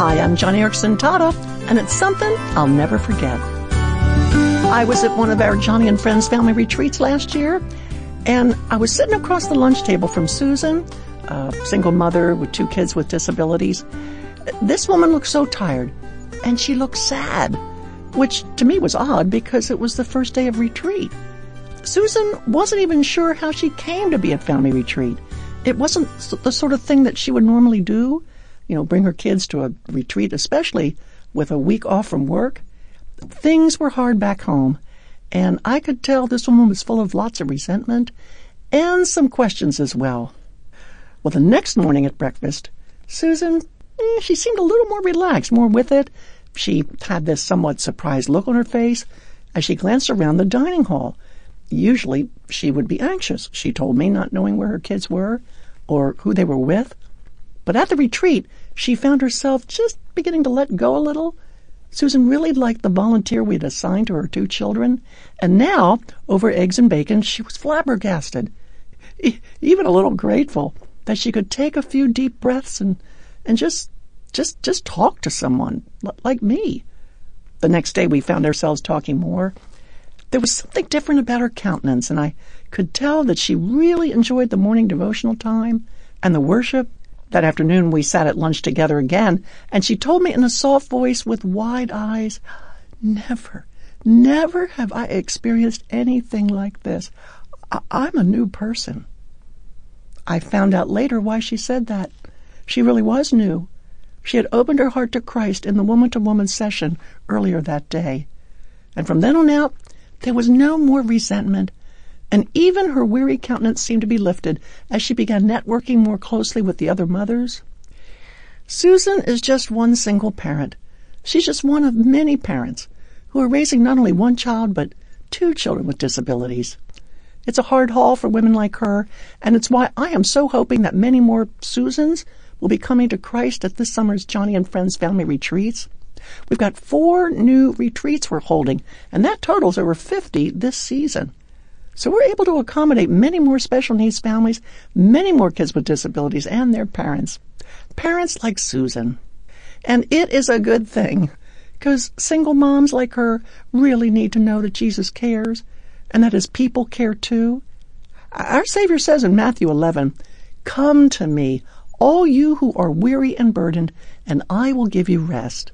Hi, I'm Joni Eareckson Tada, and it's something I'll never forget. I was at one of our Joni and Friends family retreats last year, and I was sitting across the lunch table from Susan, a single mother with 2 kids with disabilities. This woman looked so tired, and she looked sad, which to me was odd because it was the first day of retreat. Susan wasn't even sure how she came to be at family retreat. It wasn't the sort of thing that she would normally do, bring her kids to a retreat, especially with a week off from work. Things were hard back home, and I could tell this woman was full of lots of resentment and some questions as well. Well, the next morning at breakfast, Susan, she seemed a little more relaxed, more with it. She had this somewhat surprised look on her face as she glanced around the dining hall. Usually, she would be anxious, she told me, not knowing where her kids were or who they were with. But at the retreat, she found herself just beginning to let go a little. Susan really liked the volunteer we'd assigned to her 2 children, and now, over eggs and bacon, she was flabbergasted, even a little grateful that she could take a few deep breaths and just talk to someone like me. The next day, we found ourselves talking more. There was something different about her countenance, and I could tell that she really enjoyed the morning devotional time and the worship. That afternoon, we sat at lunch together again, and she told me in a soft voice with wide eyes, never have I experienced anything like this. I'm a new person. I found out later why she said that. She really was new. She had opened her heart to Christ in the woman-to-woman session earlier that day. And from then on out, there was no more resentment, and even her weary countenance seemed to be lifted as she began networking more closely with the other mothers. Susan is just one single parent. She's just one of many parents who are raising not only one child, but 2 children with disabilities. It's a hard haul for women like her, and it's why I am so hoping that many more Susans will be coming to Christ at this summer's Joni and Friends family retreats. We've got 4 new retreats we're holding, and that totals over 50 this season. So we're able to accommodate many more special needs families, many more kids with disabilities and their parents. Parents like Susan. And it is a good thing, because single moms like her really need to know that Jesus cares and that his people care too. Our Savior says in Matthew 11, "Come to me, all you who are weary and burdened, and I will give you rest."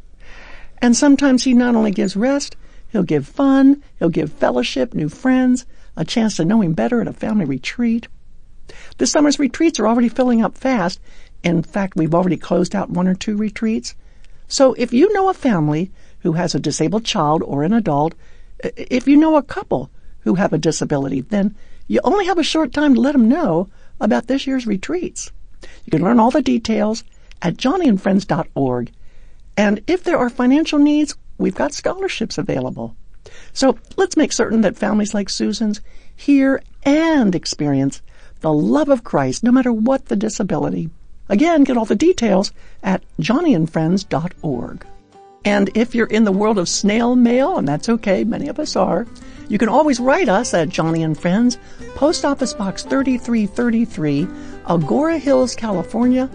And sometimes he not only gives rest, he'll give fun, he'll give fellowship, new friends, a chance to know him better at a family retreat. This summer's retreats are already filling up fast. In fact, we've already closed out 1 or 2 retreats. So if you know a family who has a disabled child or an adult, if you know a couple who have a disability, then you only have a short time to let them know about this year's retreats. You can learn all the details at joniandfriends.org. And if there are financial needs, we've got scholarships available. So let's make certain that families like Susan's hear and experience the love of Christ, no matter what the disability. Again, get all the details at joniandfriends.org. And if you're in the world of snail mail, and that's okay, many of us are, you can always write us at Joni and Friends, Post Office Box 3333, Agora Hills, California,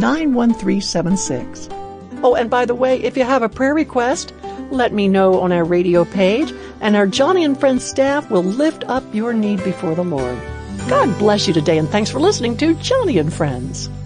91376. Oh, and by the way, if you have a prayer request, let me know on our radio page, and our Joni and Friends staff will lift up your need before the Lord. God bless you today, and thanks for listening to Joni and Friends.